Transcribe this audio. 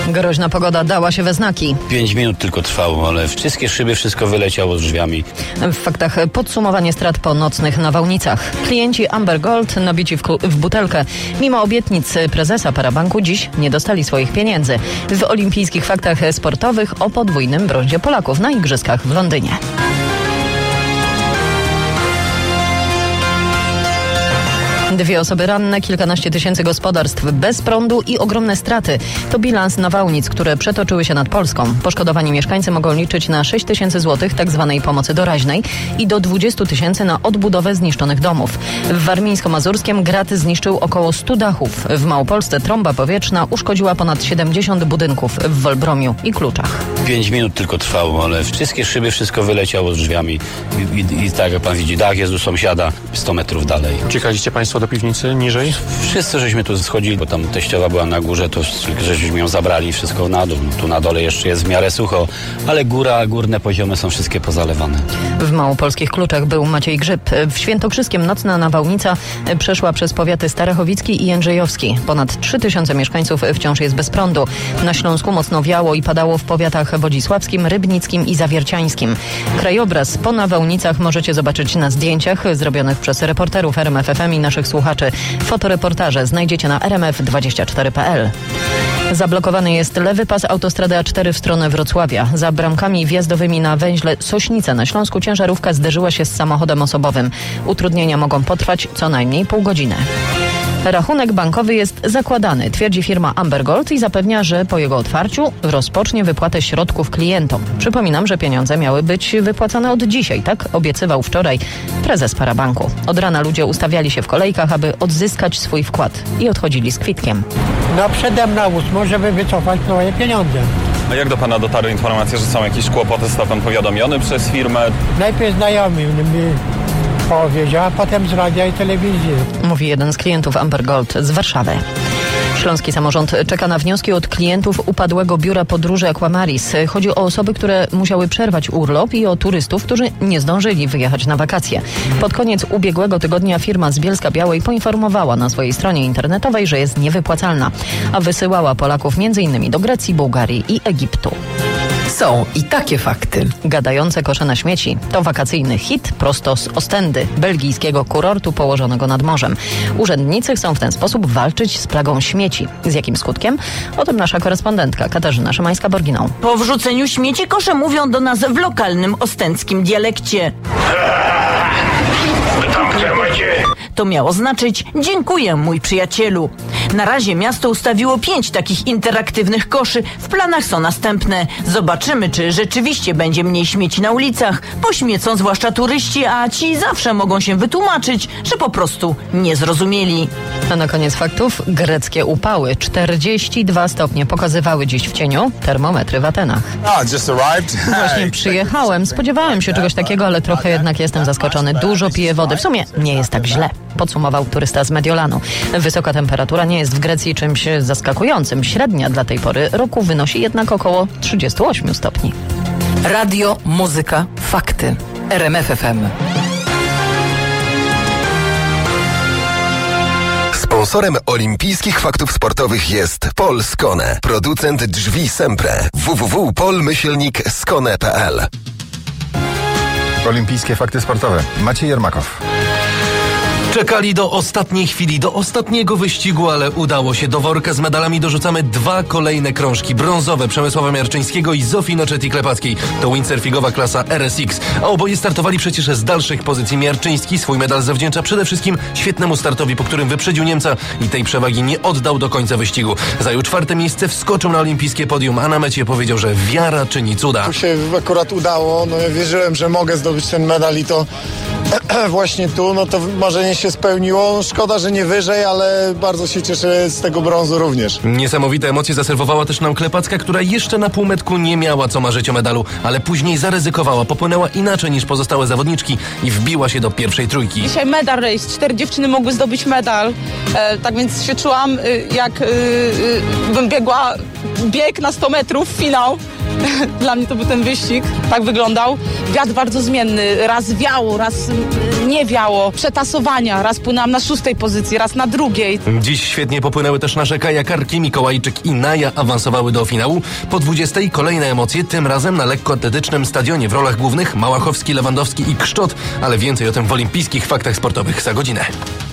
Groźna pogoda dała się we znaki. 5 minut tylko trwało, ale wszystkie szyby, wszystko wyleciało z drzwiami. W faktach podsumowanie strat po nocnych nawałnicach. Klienci Amber Gold nabici w butelkę. Mimo obietnic prezesa Parabanku dziś nie dostali swoich pieniędzy. W olimpijskich faktach sportowych o podwójnym brązie Polaków na igrzyskach w Londynie. Dwie osoby ranne, kilkanaście tysięcy gospodarstw bez prądu i ogromne straty. To bilans nawałnic, które przetoczyły się nad Polską. Poszkodowani mieszkańcy mogą liczyć na 6 tysięcy złotych tzw. pomocy doraźnej i do 20 tysięcy na odbudowę zniszczonych domów. W Warmińsko-Mazurskiem grat zniszczył około 100 dachów. W Małopolsce trąba powietrzna uszkodziła ponad 70 budynków w Wolbromiu i Kluczach. 5 minut tylko trwało, ale wszystkie szyby, wszystko wyleciało z drzwiami. I tak jak pan widzi, dach jest u sąsiada 100 metrów dalej. Uciekaliście państwo do piwnicy niżej? Wszyscy żeśmy tu schodzili, bo tam teściowa była na górze, to żeśmy ją zabrali wszystko na dół. Tu na dole jeszcze jest w miarę sucho, ale górne poziomy są wszystkie pozalewane. W małopolskich Kluczach był Maciej Grzyb. W Świętokrzyskiem nocna nawałnica przeszła przez powiaty starechowicki i jędrzejowski. Ponad 3000 mieszkańców wciąż jest bez prądu. Na Śląsku mocno wiało i padało w powiatach wodzisławskim, rybnickim i zawierciańskim. Krajobraz po nawałnicach możecie zobaczyć na zdjęciach zrobionych przez reporterów RMF FM i naszych słuchaczy. Fotoreportaże znajdziecie na rmf24.pl. Zablokowany jest lewy pas autostrady A4 w stronę Wrocławia. Za bramkami wjazdowymi na węźle Sośnica na Śląsku ciężarówka zderzyła się z samochodem osobowym. Utrudnienia mogą potrwać co najmniej pół godziny. Rachunek bankowy jest zakładany, twierdzi firma Amber Gold i zapewnia, że po jego otwarciu rozpocznie wypłatę środków klientom. Przypominam, że pieniądze miały być wypłacane od dzisiaj, tak obiecywał wczoraj prezes Parabanku. Od rana ludzie ustawiali się w kolejkach, aby odzyskać swój wkład i odchodzili z kwitkiem. No przede mną żeby wycofać moje pieniądze. A jak do pana dotarły informacje, że są jakieś kłopoty? Został pan powiadomiony przez firmę? Najpierw znajomy mi powiedział, a potem z radia i telewizji. Mówi jeden z klientów Amber Gold z Warszawy. Śląski samorząd czeka na wnioski od klientów upadłego biura podróży Aquamaris. Chodzi o osoby, które musiały przerwać urlop i o turystów, którzy nie zdążyli wyjechać na wakacje. Pod koniec ubiegłego tygodnia firma z Bielska-Białej poinformowała na swojej stronie internetowej, że jest niewypłacalna, a wysyłała Polaków m.in. do Grecji, Bułgarii i Egiptu. Są i takie fakty. Gadające kosze na śmieci to wakacyjny hit prosto z Ostendy, belgijskiego kurortu położonego nad morzem. Urzędnicy chcą w ten sposób walczyć z plagą śmieci. Z jakim skutkiem? O tym nasza korespondentka Katarzyna Szymańska-Borginą. Po wrzuceniu śmieci kosze mówią do nas w lokalnym ostendzkim dialekcie. To miało znaczyć: dziękuję, mój przyjacielu. Na razie miasto ustawiło 5 takich interaktywnych koszy. W planach są następne. Zobaczymy, czy rzeczywiście będzie mniej śmieci na ulicach. Pośmiecą zwłaszcza turyści, a ci zawsze mogą się wytłumaczyć, że po prostu nie zrozumieli. A na koniec faktów greckie upały. 42 stopnie pokazywały dziś w cieniu termometry w Atenach. Właśnie przyjechałem. Spodziewałem się czegoś takiego, ale trochę jednak jestem zaskoczony. Dużo piję wody. W sumie nie jest tak źle, podsumował turysta z Mediolanu. Wysoka temperatura nie jest w Grecji czymś zaskakującym. Średnia dla tej pory roku wynosi jednak około 38 stopni. Radio, muzyka, fakty. RMF FM. Sponsorem olimpijskich faktów sportowych jest Polskone, producent drzwi Sempre. www.pol-skone.pl. Olimpijskie fakty sportowe. Maciej Jermakow. Czekali do ostatniej chwili, do ostatniego wyścigu, ale udało się. Do worka z medalami dorzucamy 2 kolejne krążki. Brązowe Przemysława Miarczyńskiego i Zofii Noczeti-Klepackiej. To windsurfingowa klasa RSX. A oboje startowali przecież z dalszych pozycji. Miarczyński swój medal zawdzięcza przede wszystkim świetnemu startowi, po którym wyprzedził Niemca i tej przewagi nie oddał do końca wyścigu. Zajął 4. miejsce, wskoczył na olimpijskie podium, a na mecie powiedział, że wiara czyni cuda. Tu się akurat udało. No ja wierzyłem, że mogę zdobyć ten medal i to właśnie tu, no to marzenie się spełniło. Szkoda, że nie wyżej, ale bardzo się cieszę z tego brązu również. Niesamowite emocje zaserwowała też nam Klepacka, która jeszcze na półmetku nie miała co marzyć o medalu, ale później zaryzykowała, popłynęła inaczej niż pozostałe zawodniczki i wbiła się do pierwszej trójki. Dzisiaj medal race. 4 dziewczyny mogły zdobyć medal. Tak więc się czułam, jak bym biegła bieg na 100 metrów, finał. Dla mnie to był ten wyścig. Tak wyglądał. Wiatr bardzo zmienny. Raz wiało, raz nie wiało, przetasowania. Raz płynęłam na 6. pozycji, raz na 2. Dziś świetnie popłynęły też nasze kajakarki Mikołajczyk i Naja, awansowały do finału. Po 20 kolejne emocje, tym razem na lekkoatletycznym stadionie w rolach głównych Małachowski, Lewandowski i Kszczot, ale więcej o tym w olimpijskich faktach sportowych za godzinę.